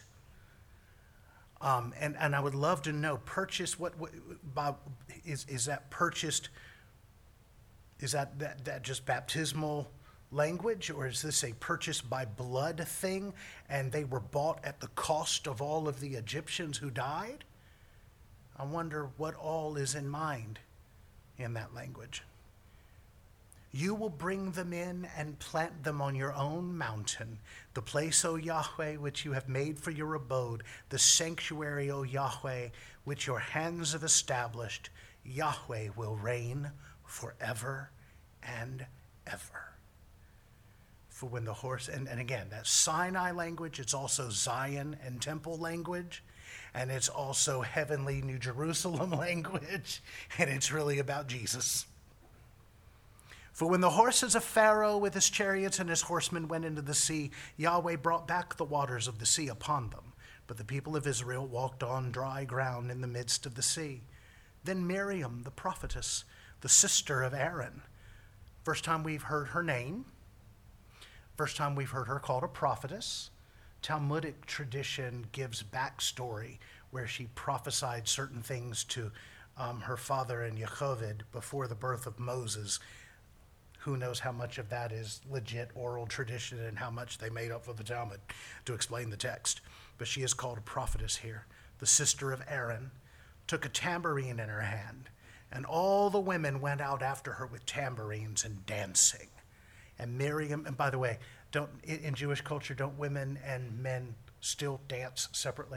And I would love to know, purchase, is that purchased, is that just baptismal language, or is this a purchase by blood thing, and they were bought at the cost of all of the Egyptians who died? I wonder what all is in mind in that language. You will bring them in and plant them on your own mountain, the place, O Yahweh, which you have made for your abode, the sanctuary, O Yahweh, which your hands have established. Yahweh will reign forever and ever. For when the horse, and again, that's Sinai language, it's also Zion and temple language, and it's also heavenly New Jerusalem language, and it's really about Jesus. For when the horses of Pharaoh with his chariots and his horsemen went into the sea, Yahweh brought back the waters of the sea upon them. But the people of Israel walked on dry ground in the midst of the sea. Then Miriam, the prophetess, the sister of Aaron, first time we've heard her name, first time we've heard her called a prophetess. Talmudic tradition gives backstory where she prophesied certain things to her father and Yocheved before the birth of Moses, who knows how much of that is legit oral tradition and how much they made up for the Talmud to explain the text. But she is called a prophetess here. The sister of Aaron took a tambourine in her hand, and all the women went out after her with tambourines and dancing. And Miriam, and by the way, in Jewish culture, don't women and men still dance separately?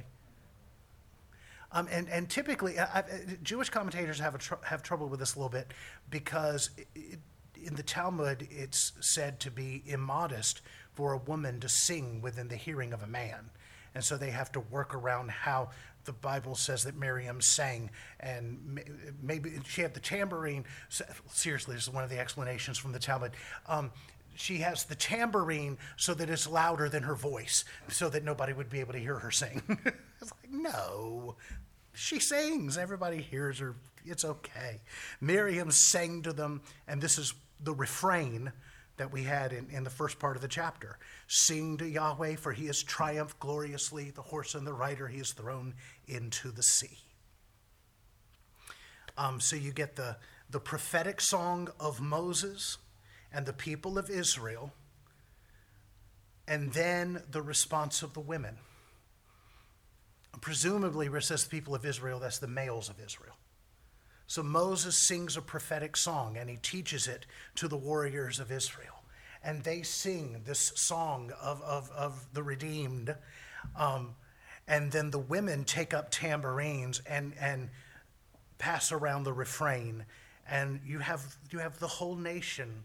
And typically, Jewish commentators have trouble with this a little bit because in the Talmud, it's said to be immodest for a woman to sing within the hearing of a man. And so they have to work around how the Bible says that Miriam sang, and maybe she had the tambourine. Seriously, this is one of the explanations from the Talmud. She has the tambourine so that it's louder than her voice, so that nobody would be able to hear her sing. It's like, no, she sings. Everybody hears her. It's okay. Miriam sang to them, and this is the refrain that we had in the first part of the chapter. Sing to Yahweh, for he has triumphed gloriously. The horse and the rider he has thrown into the sea. So you get the prophetic song of Moses and the people of Israel, and then the response of the women. Presumably, where it says the people of Israel, that's the males of Israel. So Moses sings a prophetic song, and he teaches it to the warriors of Israel. And they sing this song of the redeemed. And then the women take up tambourines and pass around the refrain. And you have the whole nation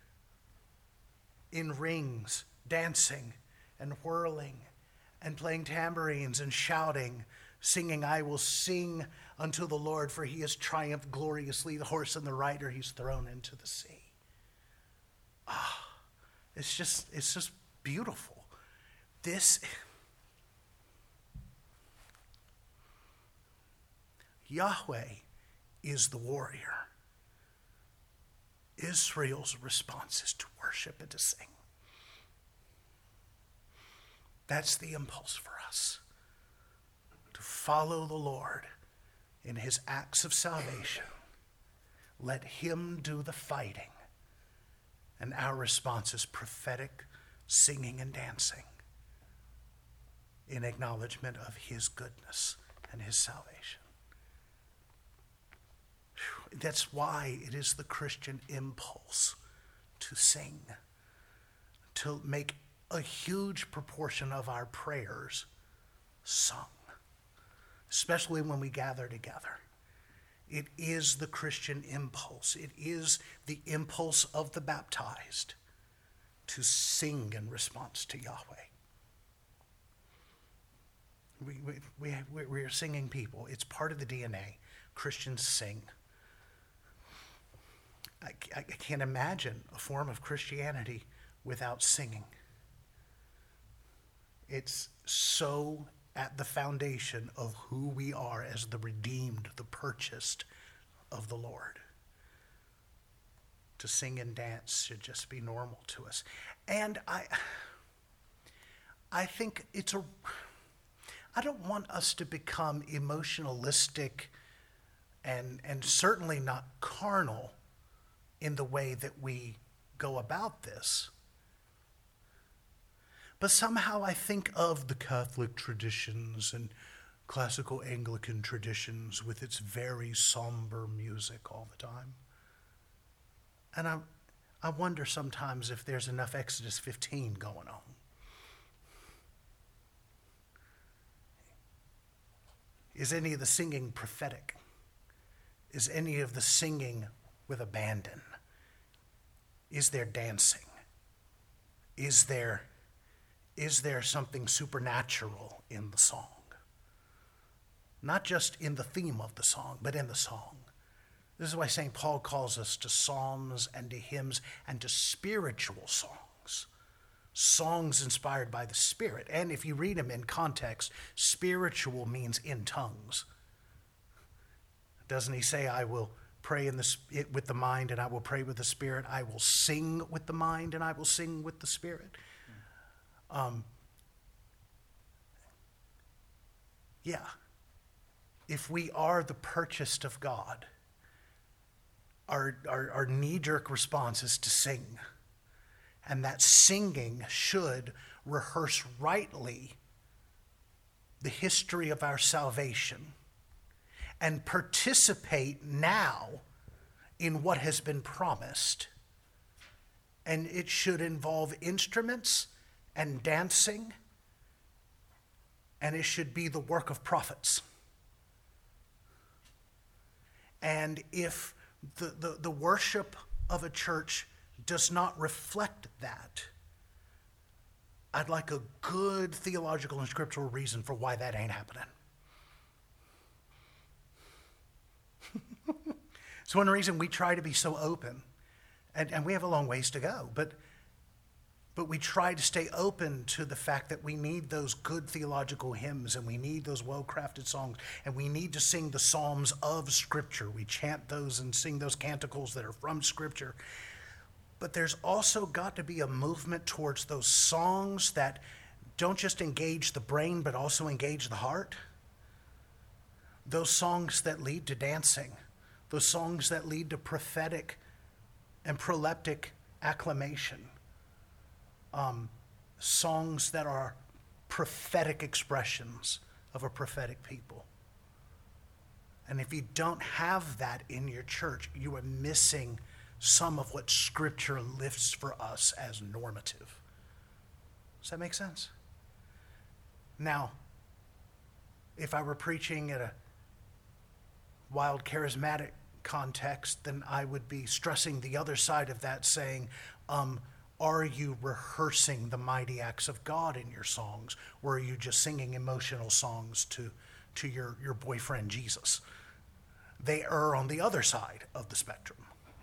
in rings, dancing and whirling and playing tambourines and shouting, singing, I will sing unto the Lord, for he has triumphed gloriously. The horse and the rider he's thrown into the sea. It's just beautiful. Yahweh is the warrior. Israel's response is to worship and to sing. That's the impulse for us. To follow the Lord in his acts of salvation. Let him do the fighting. And our response is prophetic singing and dancing in acknowledgement of his goodness and his salvation. That's why it is the Christian impulse to sing, to make a huge proportion of our prayers sung, especially when we gather together. It is the Christian impulse. It is the impulse of the baptized to sing in response to Yahweh. We are singing people. It's part of the DNA. Christians sing. I can't imagine a form of Christianity without singing. It's so at the foundation of who we are as the redeemed, the purchased of the Lord. To sing and dance should just be normal to us. And I think I don't want us to become emotionalistic and certainly not carnal in the way that we go about this. But somehow I think of the Catholic traditions and classical Anglican traditions with its very somber music all the time. And I wonder sometimes if there's enough Exodus 15 going on. Is any of the singing prophetic? Is any of the singing with abandon? Is there dancing? Is there something supernatural in the song? Not just in the theme of the song, but in the song. This is why St. Paul calls us to psalms and to hymns and to spiritual songs. Songs inspired by the Spirit. And if you read them in context, spiritual means in tongues. Doesn't he say, I will pray with the mind and I will pray with the Spirit. I will sing with the mind and I will sing with the Spirit. Yeah. If we are the purchased of God, our knee-jerk response is to sing. And that singing should rehearse rightly the history of our salvation and participate now in what has been promised. And it should involve instruments and dancing, and it should be the work of prophets. And if the worship of a church does not reflect that, I'd like a good theological and scriptural reason for why that ain't happening. It's one reason we try to be so open, and we have a long ways to go, but we try to stay open to the fact that we need those good theological hymns, and we need those well-crafted songs, and we need to sing the psalms of Scripture. We chant those and sing those canticles that are from Scripture. But there's also got to be a movement towards those songs that don't just engage the brain, but also engage the heart. Those songs that lead to dancing. Those songs that lead to prophetic and proleptic acclamation. Songs that are prophetic expressions of a prophetic people. And if you don't have that in your church, you are missing some of what Scripture lifts for us as normative. Does that make sense? Now, if I were preaching at a wild charismatic context, then I would be stressing the other side of that, saying, are you rehearsing the mighty acts of God in your songs, or are you just singing emotional songs to your boyfriend Jesus? They err on the other side of the spectrum.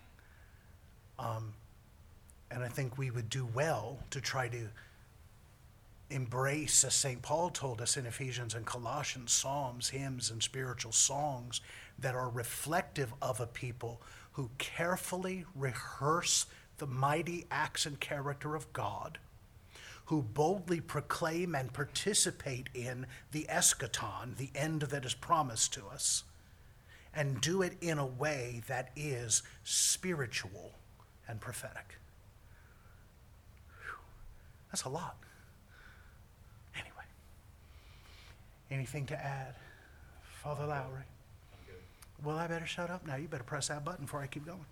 And I think we would do well to try to embrace, as St. Paul told us in Ephesians and Colossians, psalms, hymns, and spiritual songs that are reflective of a people who carefully rehearse the mighty acts and character of God, who boldly proclaim and participate in the eschaton, the end that is promised to us, and do it in a way that is spiritual and prophetic. Whew. That's a lot. Anyway, anything to add? Father Lowry? Well, I better shut up now. You better press that button before I keep going.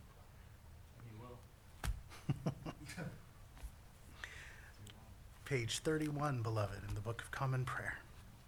Page 31, beloved, in the Book of Common Prayer.